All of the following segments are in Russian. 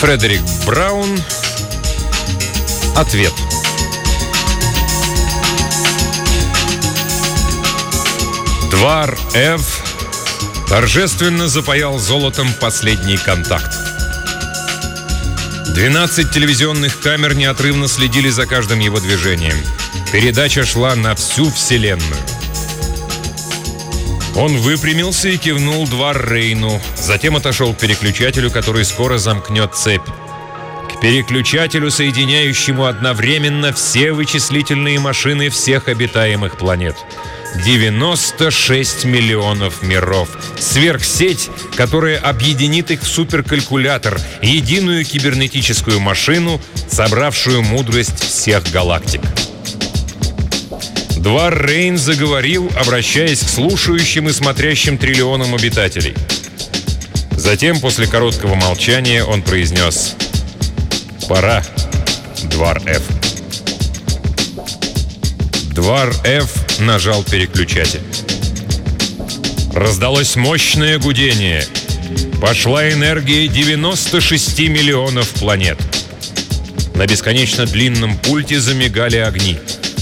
Фредерик Браун. Ответ. Двар Ф торжественно запаял золотом последний контакт. 12 телевизионных камер неотрывно следили за каждым его движением. Передача шла на всю вселенную. Он выпрямился и кивнул Двар Рейну. Затем отошел к переключателю, который скоро замкнет цепь. К переключателю, соединяющему одновременно все вычислительные машины всех обитаемых планет. 96 миллионов миров. Сверхсеть, которая объединит их в суперкалькулятор, единую кибернетическую машину, собравшую мудрость всех галактик. Двар Рейн заговорил, обращаясь к слушающим и смотрящим триллионам обитателей. Затем, после короткого молчания, он произнес: «Пора, Двар Ф». Двар Ф нажал переключатель. Раздалось мощное гудение. Пошла энергия 96 миллионов планет. На бесконечно длинном пульте замигали огни.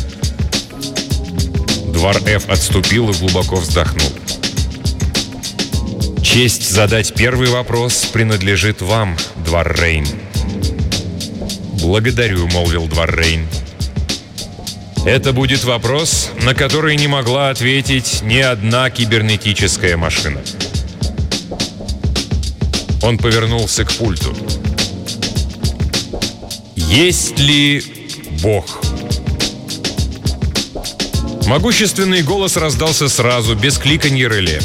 Двар Ф отступил и глубоко вздохнул. «Честь задать первый вопрос принадлежит вам, Двар Рейн». «Благодарю», — молвил Двар Рейн. «Это будет вопрос, на который не могла ответить ни одна кибернетическая машина». Он повернулся к пульту. «Есть ли Бог?» Могущественный голос раздался сразу, без кликанья реле.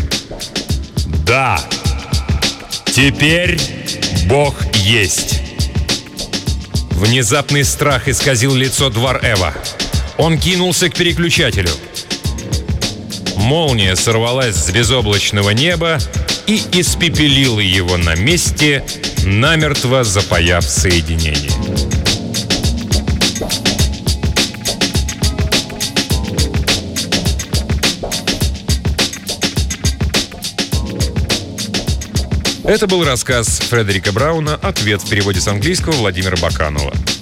«Да! Теперь Бог есть!» Внезапный страх исказил лицо Двар Эва. Он кинулся к переключателю. Молния сорвалась с безоблачного неба и испепелила его на месте, намертво запаяв соединение. Это был рассказ Фредерика Брауна «Ответ» в переводе с английского Владимира Баканова.